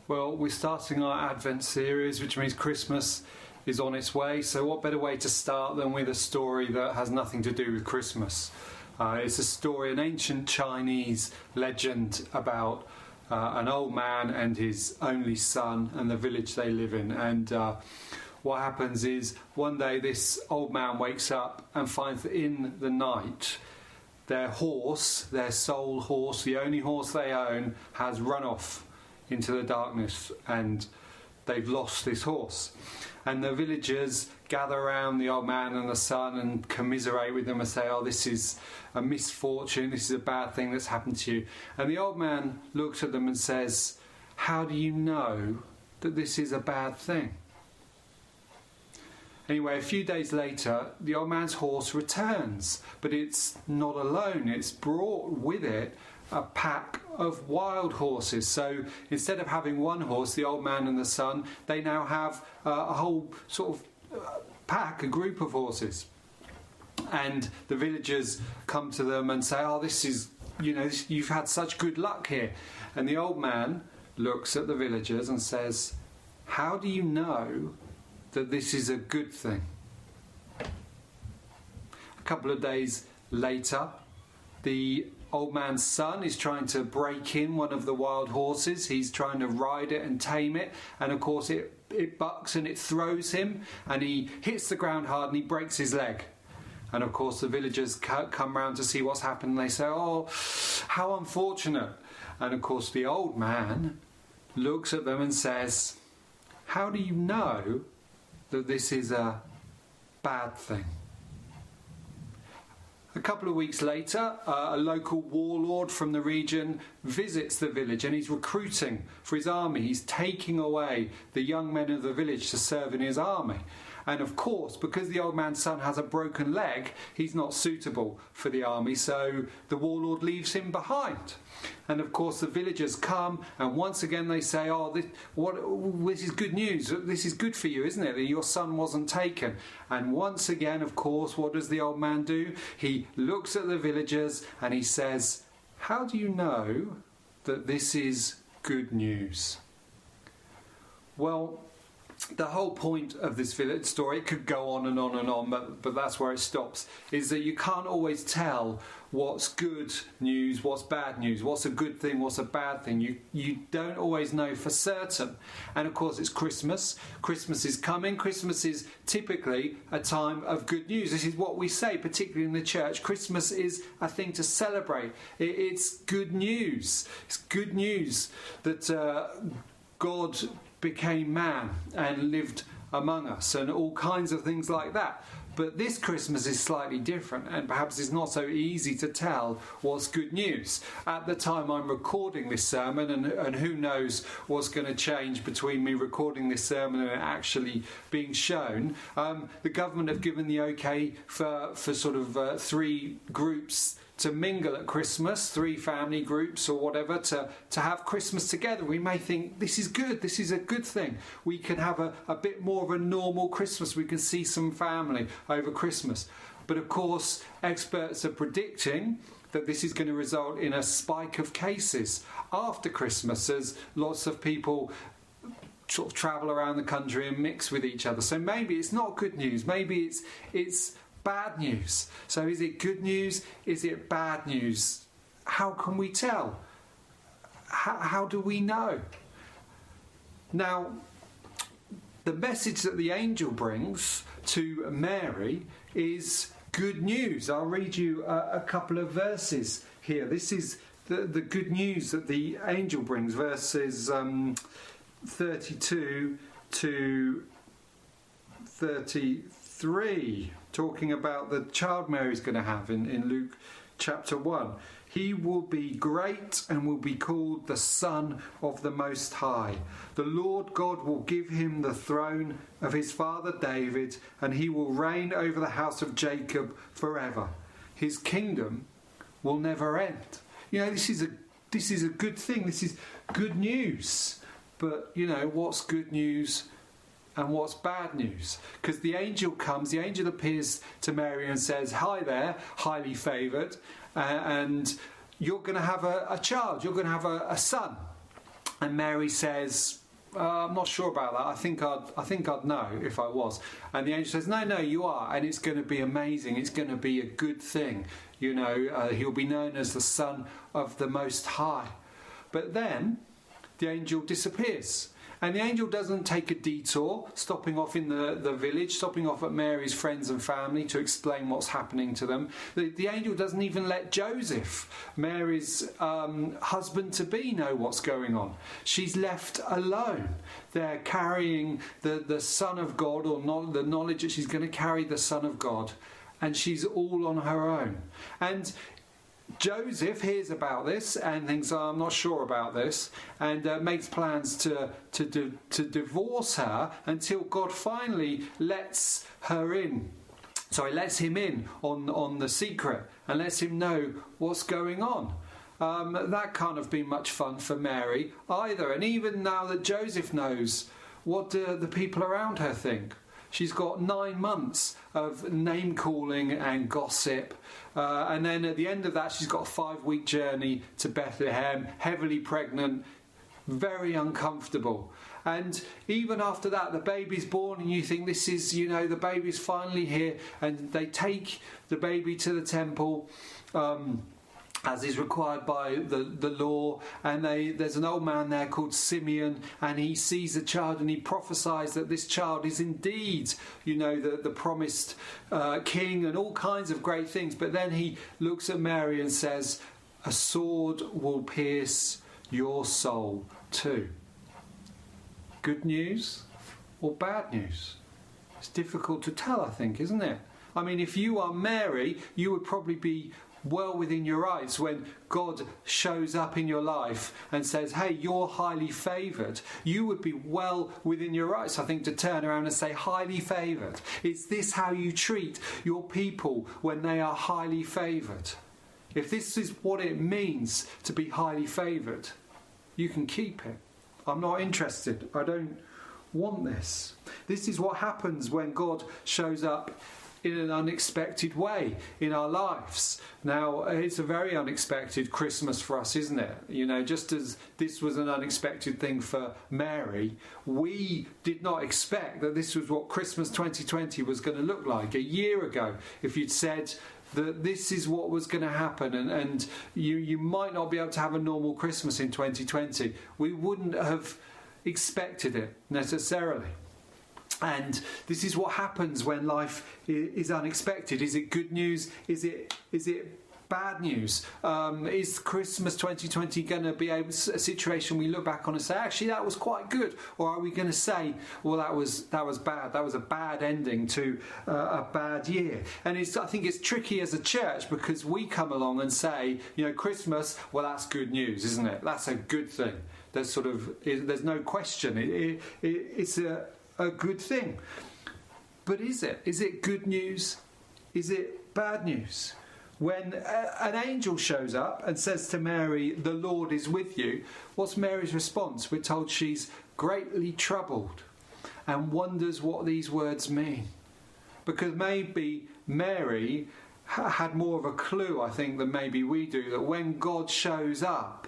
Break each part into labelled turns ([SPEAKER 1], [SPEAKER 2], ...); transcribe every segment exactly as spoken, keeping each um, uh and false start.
[SPEAKER 1] Well, we're starting our Advent series, which means Christmas is on its way. So what better way to start than with a story that has nothing to do with Christmas? Uh, it's a story, an ancient Chinese legend about uh, an old man and his only son and the village they live in. And uh, what happens is one day this old man wakes up and finds that in the night their horse, their sole horse, the only horse they own, has run off into the darkness, and they've lost this horse. And the villagers gather around the old man and the son and commiserate with them and say, oh, this is a misfortune, this is a bad thing that's happened to you. And the old man looks at them and says, how do you know that this is a bad thing? Anyway, a few days later, the old man's horse returns, but it's not alone. It's brought with it a pack of wild horses. So instead of having one horse, the old man and the son, they now have uh, a whole sort of uh, pack, a group of horses. And the villagers come to them and say, oh, this is, you know, this, you've had such good luck here. And the old man looks at the villagers and says, how do you know that this is a good thing? A couple of days later, the old man's son is trying to break in one of the wild horses. He's trying to ride it and tame it, and of course it, it bucks and it throws him, and he hits the ground hard and he breaks his leg. And of course the villagers come round to see what's happened, and they say, oh, how unfortunate. And of course the old man looks at them and says, how do you know that this is a bad thing? A couple of weeks later, uh, a local warlord from the region visits the village, and he's recruiting for his army. He's taking away the young men of the village to serve in his army. And of course, because the old man's son has a broken leg, he's not suitable for the army, so the warlord leaves him behind. And of course the villagers come, and once again they say, oh, this, what, this is good news, this is good for you, isn't it, that your son wasn't taken. And once again, of course, what does the old man do? He looks at the villagers and he says, how do you know that this is good news? Well, the whole point of this village story, it could go on and on and on, but, but that's where it stops, is that you can't always tell what's good news, what's bad news, what's a good thing, what's a bad thing. You, you don't always know for certain. And of course it's Christmas. Christmas is coming. Christmas is typically a time of good news. This is what we say, particularly in the church. Christmas is a thing to celebrate. It, it's good news. It's good news that uh, God became man and lived among us, and all kinds of things like that. But this Christmas is slightly different, and perhaps it's not so easy to tell what's good news. At the time I'm recording this sermon, and, and who knows what's going to change between me recording this sermon and it actually being shown, um, the government have given the okay for, for sort of uh, three groups to mingle at Christmas, three family groups or whatever, to, to have Christmas together. We may think, this is good, this is a good thing. We can have a, a bit more of a normal Christmas. We can see some family over Christmas. But of course, experts are predicting that this is going to result in a spike of cases after Christmas, as lots of people sort of travel around the country and mix with each other. So maybe it's not good news, maybe it's it's bad news. So is it good news? Is it bad news? How can we tell? How, how do we know? Now, the message that the angel brings to Mary is good news. I'll read you a, a couple of verses here. This is the, the good news that the angel brings, verses um, thirty-two to thirty-three, talking about the child Mary's going to have in, in Luke chapter one. He will be great and will be called the Son of the Most High. The Lord God will give him the throne of his father David, and he will reign over the house of Jacob forever. His kingdom will never end. You know, this is a this is a good thing. This is good news. But, you know, what's good news and what's bad news? Because the angel comes, the angel appears to Mary and says, hi there, highly favoured, uh, and you're going to have a, a child, you're going to have a, a son. And Mary says, uh, I'm not sure about that. I think I'd, I think I'd know if I was. And the angel says, no, no, you are. And it's going to be amazing. It's going to be a good thing. You know, uh, he'll be known as the Son of the Most High. But then the angel disappears. And the angel doesn't take a detour, stopping off in the, the village, stopping off at Mary's friends and family to explain what's happening to them. The, the angel doesn't even let Joseph, Mary's um, husband-to-be, know what's going on. She's left alone. They're carrying the, the Son of God, or not, the knowledge that she's going to carry the Son of God. And she's all on her own. And Joseph hears about this and thinks, oh, I'm not sure about this, and uh, makes plans to to di- to divorce her until God finally lets her in. Sorry, lets him in on on the secret and lets him know what's going on. Um, that can't have been much fun for Mary either. And even now that Joseph knows, what do the people around her think? She's got nine months of name-calling and gossip. Uh, and then at the end of that, she's got a five-week journey to Bethlehem, heavily pregnant, very uncomfortable. And even after that, the baby's born and you think this is, you know, the baby's finally here. And they take the baby to the temple, um, as is required by the, the law, and they, there's an old man there called Simeon, and he sees the child and he prophesies that this child is indeed, you know, the, the promised uh, king and all kinds of great things. But then he looks at Mary and says, a sword will pierce your soul too. Good news or bad news? It's difficult to tell, I think, isn't it? I mean, if you are Mary, you would probably be well within your rights when God shows up in your life and says, hey, you're highly favoured. You would be well within your rights, I think, to turn around and say, highly favoured. Is this how you treat your people when they are highly favoured? If this is what it means to be highly favoured, you can keep it. I'm not interested. I don't want this. This is what happens when God shows up in an unexpected way in our lives. Now, it's a very unexpected Christmas for us, isn't it? You know, just as this was an unexpected thing for Mary, we did not expect that this was what Christmas twenty twenty was going to look like. A year ago, if you'd said that this is what was going to happen, and, and you, you might not be able to have a normal Christmas in twenty twenty, we wouldn't have expected it necessarily. And this is what happens when life is unexpected. Is it good news? Is it is it bad news? Um, is Christmas twenty twenty going to be a, a situation we look back on and say, actually, that was quite good? Or are we going to say, well, that was that was bad. That was a bad ending to uh, a bad year. And it's, I think it's tricky as a church because we come along and say, you know, Christmas, well, that's good news, isn't it? That's a good thing. There's sort of, there's no question. It, it, it, it's a a good thing. But is it? Is it good news? Is it bad news? When a, an angel shows up and says to Mary, the Lord is with you, what's Mary's response? We're told she's greatly troubled and wonders what these words mean. Because maybe Mary ha- had more of a clue, I think, than maybe we do, that when God shows up,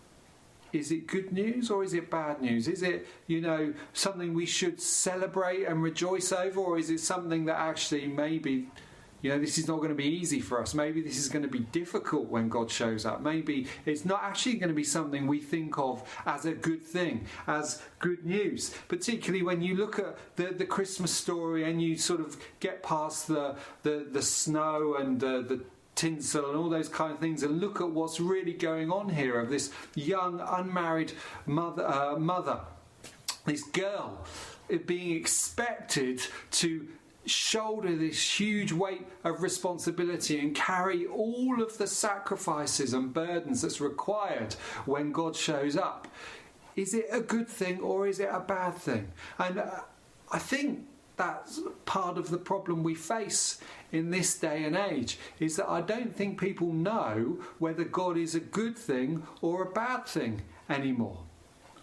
[SPEAKER 1] is it good news or is it bad news? Is it, you know, something we should celebrate and rejoice over, or is it something that actually maybe, you know, this is not going to be easy for us? Maybe this is going to be difficult when God shows up. Maybe it's not actually going to be something we think of as a good thing, as good news. Particularly when you look at the, the Christmas story and you sort of get past the the, the snow and uh, the tinsel and all those kind of things, and look at what's really going on here of this young unmarried mother, uh, mother, this girl being expected to shoulder this huge weight of responsibility and carry all of the sacrifices and burdens that's required when God shows up. Is it a good thing or is it a bad thing? And uh, I think that's part of the problem we face in this day and age, is that I don't think people know whether God is a good thing or a bad thing anymore.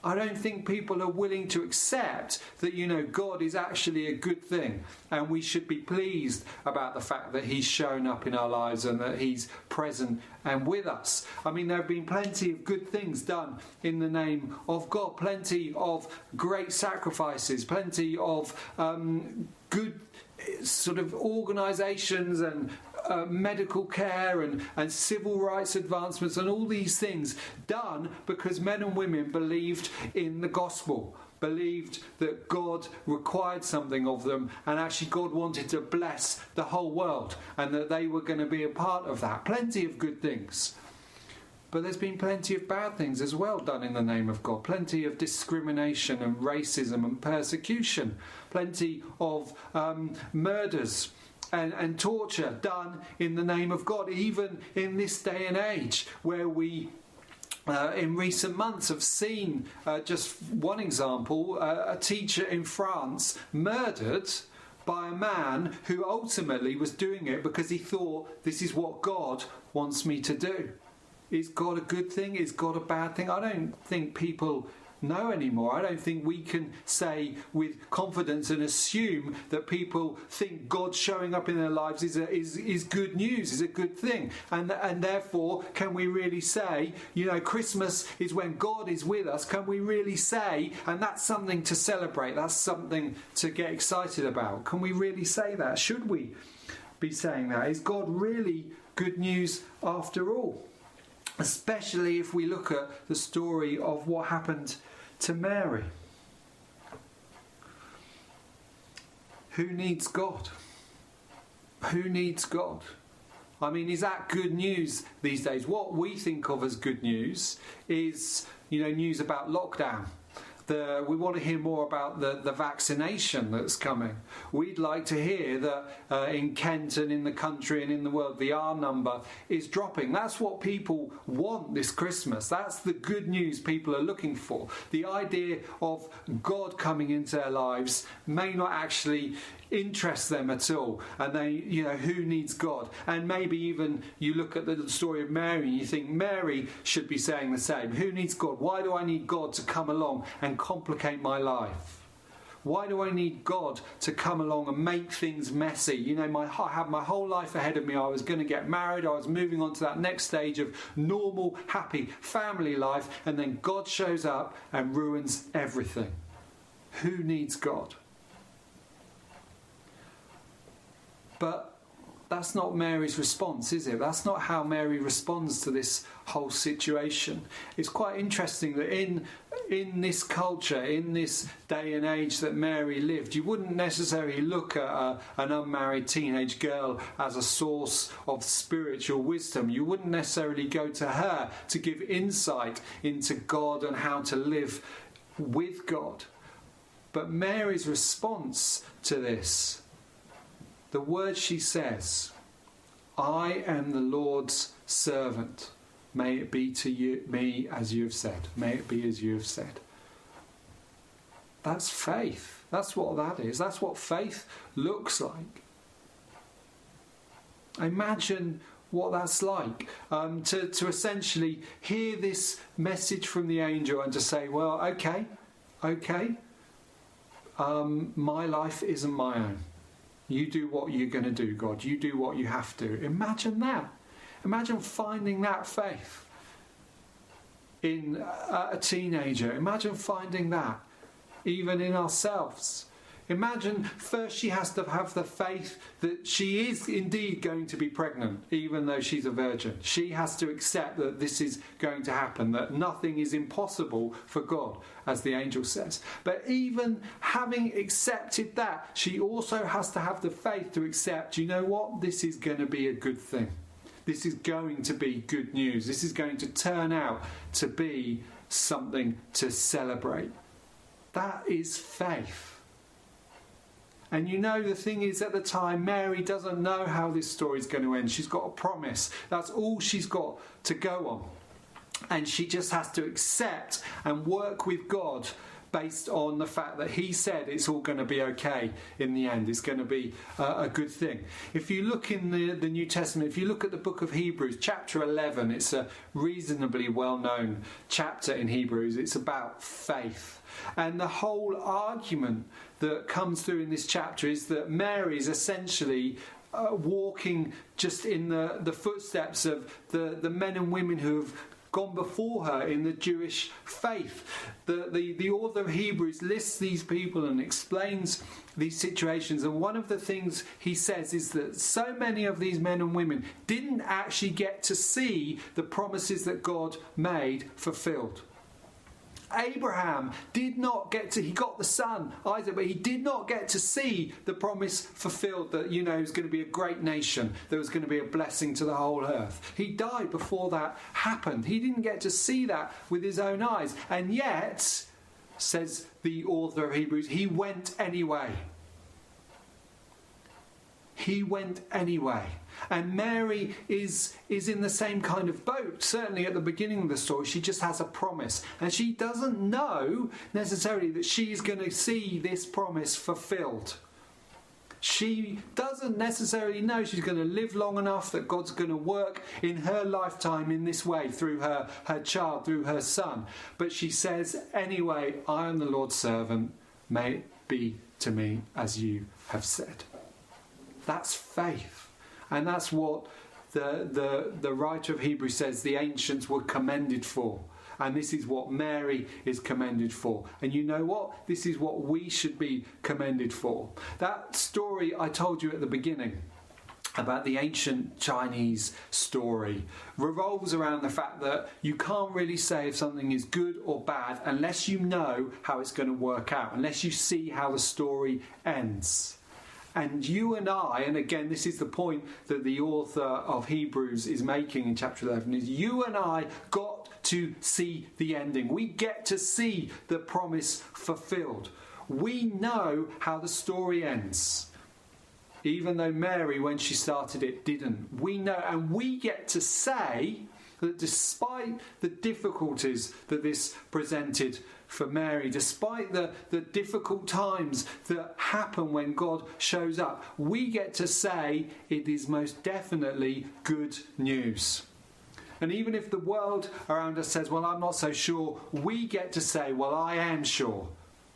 [SPEAKER 1] I don't think people are willing to accept that, you know, God is actually a good thing, and we should be pleased about the fact that he's shown up in our lives and that he's present and with us. I mean, there have been plenty of good things done in the name of God, plenty of great sacrifices, plenty of um, good sort of organisations and uh, medical care and, and civil rights advancements and all these things done because men and women believed in the gospel, believed that God required something of them, and actually God wanted to bless the whole world and that they were going to be a part of that. Plenty of good things. But there's been plenty of bad things as well done in the name of God. Plenty of discrimination and racism and persecution. Plenty of um, murders and, and torture done in the name of God. Even in this day and age where we, uh, in recent months, have seen, uh, just one example, uh, a teacher in France murdered by a man who ultimately was doing it because he thought, this is what God wants me to do. Is God a good thing? Is God a bad thing? I don't think people know anymore. I don't think we can say with confidence and assume that people think God showing up in their lives is a, is is good news, is a good thing. And and therefore, can we really say, you know, Christmas is when God is with us? Can we really say, and that's something to celebrate, that's something to get excited about? Can we really say that? Should we be saying that? Is God really good news after all? Especially if we look at the story of what happened to Mary. Who needs God? Who needs God? I mean, is that good news these days? What we think of as good news is, you know, news about lockdown. The, we want to hear more about the, the vaccination that's coming. We'd like to hear that uh, in Kent and in the country and in the world, the R number is dropping. That's what people want this Christmas. That's the good news people are looking for. The idea of God coming into their lives may not actually interest them at all, and they, you know, who needs God? And maybe even you look at the story of Mary and you think Mary should be saying the same. Who needs God? Why do I need God to come along and complicate my life? Why do I need God to come along and make things messy? You know, my, I had my whole life ahead of me. I was going to get married. I was moving on to that next stage of normal, happy family life, and then God shows up and ruins everything. Who needs God? But that's not Mary's response, is it? That's not how Mary responds to this whole situation. It's quite interesting that in in this culture, in this day and age that Mary lived, you wouldn't necessarily look at a, an unmarried teenage girl as a source of spiritual wisdom. You wouldn't necessarily go to her to give insight into God and how to live with God. But Mary's response to this, the word she says, I am the Lord's servant. May it be to you, me as you have said. May it be as you have said. That's faith. That's what that is. That's what faith looks like. Imagine what that's like. Um, to, to essentially hear this message from the angel and to say, well, okay, okay, um, my life isn't my own. You do what you're going to do, God. You do what you have to. Imagine that. Imagine finding that faith in a, a teenager. Imagine finding that even in ourselves. Imagine first she has to have the faith that she is indeed going to be pregnant, even though she's a virgin. She has to accept that this is going to happen, that nothing is impossible for God, as the angel says. But even having accepted that, she also has to have the faith to accept, you know what, this is going to be a good thing. This is going to be good news. This is going to turn out to be something to celebrate. That is faith. And you know, the thing is, at the time, Mary doesn't know how this story is going to end. She's got a promise. That's all she's got to go on. And she just has to accept and work with God based on the fact that he said it's all going to be okay in the end. It's going to be uh, a good thing. If you look in the, the New Testament, if you look at the book of Hebrews, chapter eleven, it's a reasonably well-known chapter in Hebrews. It's about faith. And the whole argument that comes through in this chapter is that Mary is essentially uh, walking just in the, the footsteps of the, the men and women who have gone before her in the Jewish faith. The, the, the author of Hebrews lists these people and explains these situations, and one of the things he says is that so many of these men and women didn't actually get to see the promises that God made fulfilled. Abraham did not get to, he got the son, Isaac, but he did not get to see the promise fulfilled that, you know, he was going to be a great nation, there was going to be a blessing to the whole earth. He died before that happened. He didn't get to see that with his own eyes. And yet, says the author of Hebrews, he went anyway. He went anyway. And Mary is, is in the same kind of boat. Certainly at the beginning of the story, she just has a promise. And she doesn't know necessarily that she's going to see this promise fulfilled. She doesn't necessarily know she's going to live long enough, that God's going to work in her lifetime in this way through her, her child, through her son. But she says, anyway, I am the Lord's servant. May it be to me as you have said. That's faith. And that's what the, the, the writer of Hebrews says the ancients were commended for. And this is what Mary is commended for. And you know what? This is what we should be commended for. That story I told you at the beginning about the ancient Chinese story revolves around the fact that you can't really say if something is good or bad unless you know how it's going to work out, unless you see how the story ends. And you and I, and again this is the point that the author of Hebrews is making in chapter eleven, is you and I got to see the ending. We get to see the promise fulfilled. We know how the story ends. Even though Mary, when she started it, didn't. We know, and we get to say that despite the difficulties that this presented for Mary, despite the, the difficult times that happen when God shows up, we get to say it is most definitely good news. And even if the world around us says, well, I'm not so sure, we get to say, well, I am sure.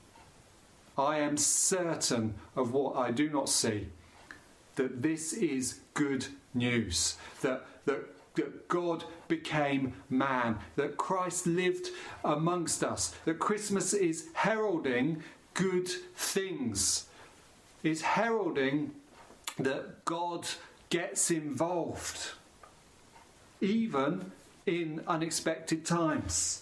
[SPEAKER 1] I am certain of what I do not see, that this is good news, that that that God became man, that Christ lived amongst us, that Christmas is heralding good things, is heralding that God gets involved, even in unexpected times.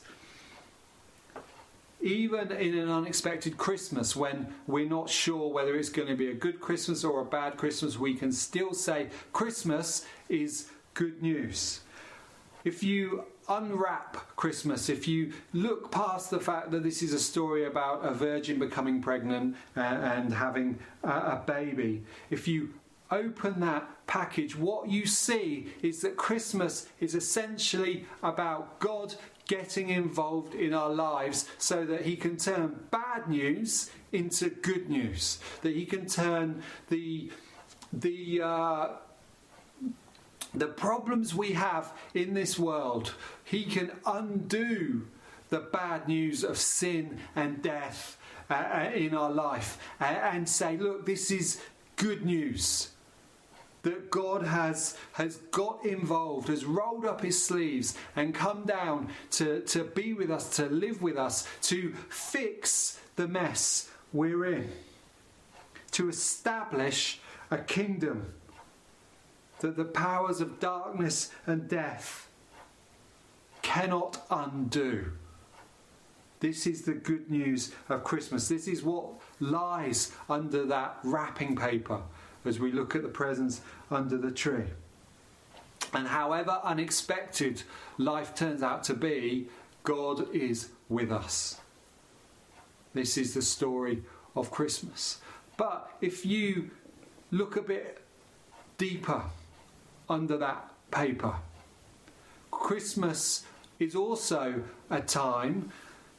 [SPEAKER 1] Even in an unexpected Christmas, when we're not sure whether it's going to be a good Christmas or a bad Christmas, we can still say Christmas is good news. If you unwrap Christmas, if you look past the fact that this is a story about a virgin becoming pregnant and, and having a, a baby, if you open that package, what you see is that Christmas is essentially about God getting involved in our lives so that he can turn bad news into good news, that he can turn the the uh, the problems we have in this world, he can undo the bad news of sin and death uh, in our life uh, and say, look, this is good news. That God has, has got involved, has rolled up his sleeves and come down to, to be with us, to live with us, to fix the mess we're in, to establish a kingdom that the powers of darkness and death cannot undo. This is the good news of Christmas. This is what lies under that wrapping paper as we look at the presents under the tree. And however unexpected life turns out to be, God is with us. This is the story of Christmas. But if you look a bit deeper under that paper, Christmas is also a time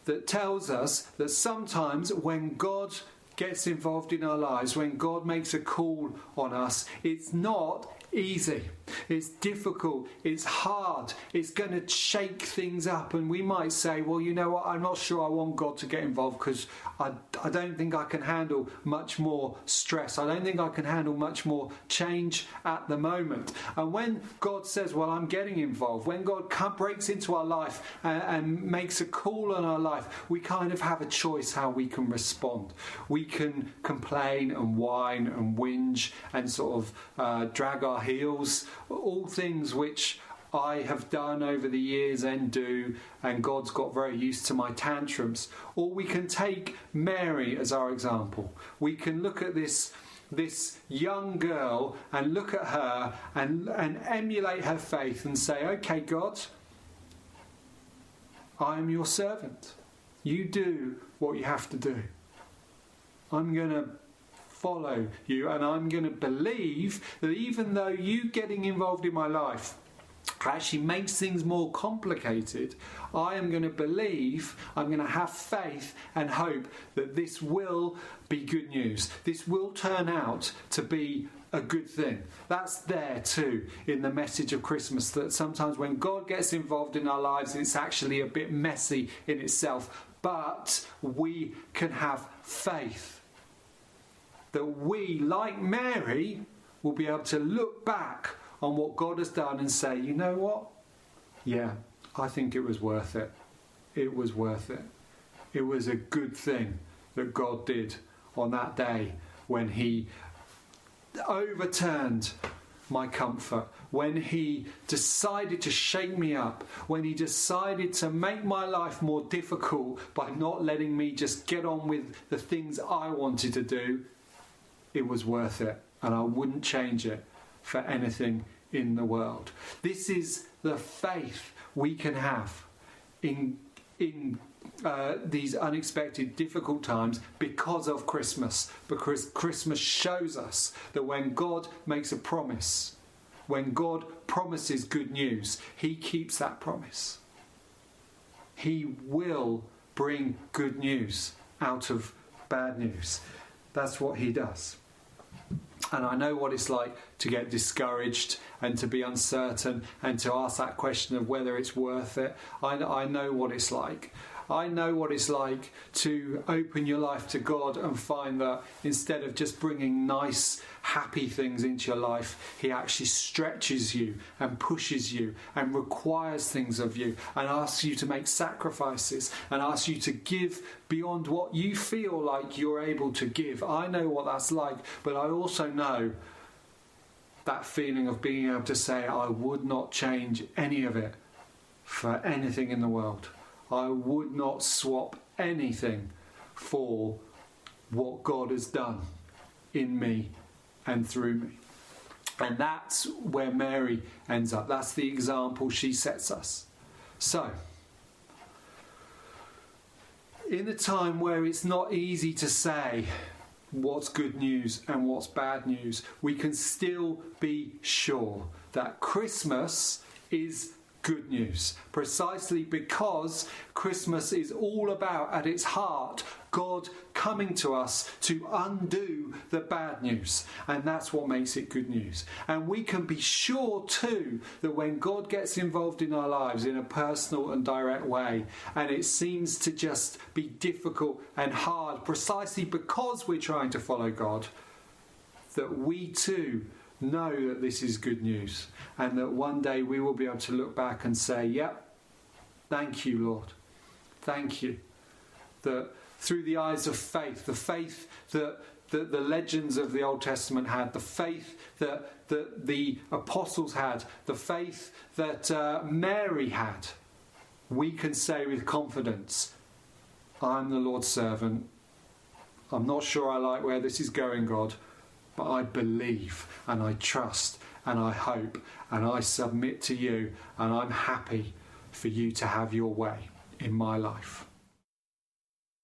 [SPEAKER 1] that tells us that sometimes when God gets involved in our lives, when God makes a call on us, it's not easy. It's difficult. It's hard. It's going to shake things up. And we might say, well, you know what? I'm not sure I want God to get involved because I, I don't think I can handle much more stress. I don't think I can handle much more change at the moment. And when God says, well, I'm getting involved, when God come, breaks into our life and, and makes a call on our life, we kind of have a choice how we can respond. We can complain and whine and whinge and sort of uh, drag our heels, all things which I have done over the years and do, and God's got very used to my tantrums. Or we can take Mary as our example. We can look at this this young girl and look at her and, and emulate her faith and say, okay, God, I am your servant. You do what you have to do. I'm going to follow you, and I'm going to believe that even though you getting involved in my life actually makes things more complicated, I am going to believe, I'm going to have faith and hope that this will be good news. This will turn out to be a good thing. That's there too in the message of Christmas, that sometimes when God gets involved in our lives, it's actually a bit messy in itself, but we can have faith that we, like Mary, will be able to look back on what God has done and say, you know what? Yeah, I think it was worth it. It was worth it. It was a good thing that God did on that day when he overturned my comfort, when he decided to shake me up, when he decided to make my life more difficult by not letting me just get on with the things I wanted to do. It was worth it, and I wouldn't change it for anything in the world. This is the faith we can have in in uh, these unexpected, difficult times because of Christmas. Because Christmas shows us that when God makes a promise, when God promises good news, he keeps that promise. He will bring good news out of bad news. That's what he does. And I know what it's like to get discouraged and to be uncertain and to ask that question of whether it's worth it. I, I know what it's like. I know what it's like to open your life to God and find that instead of just bringing nice, happy things into your life, he actually stretches you and pushes you and requires things of you and asks you to make sacrifices and asks you to give beyond what you feel like you're able to give. I know what that's like, but I also know that feeling of being able to say, I would not change any of it for anything in the world. I would not swap anything for what God has done in me and through me. And that's where Mary ends up. That's the example she sets us. So, in a time where it's not easy to say what's good news and what's bad news, we can still be sure that Christmas is good news, precisely because Christmas is all about, at its heart, God coming to us to undo the bad news, and that's what makes it good news. And we can be sure too that when God gets involved in our lives in a personal and direct way, and it seems to just be difficult and hard precisely because we're trying to follow God, that we too know that this is good news, and that one day we will be able to look back and say, yep, thank you, Lord. Thank you. That through the eyes of faith, the faith that, that the legends of the Old Testament had, the faith that, that the apostles had, the faith that uh, Mary had, we can say with confidence, I'm the Lord's servant. I'm not sure I like where this is going, God, but I believe and I trust and I hope and I submit to you, and I'm happy for you to have your way in my life.